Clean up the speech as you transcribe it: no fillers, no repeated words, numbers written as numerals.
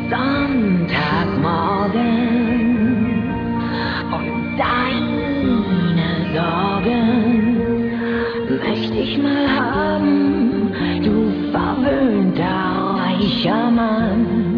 Sonntagmorgen und deine Sorgen möchte ich mal haben, du verwöhnter reicher Mann.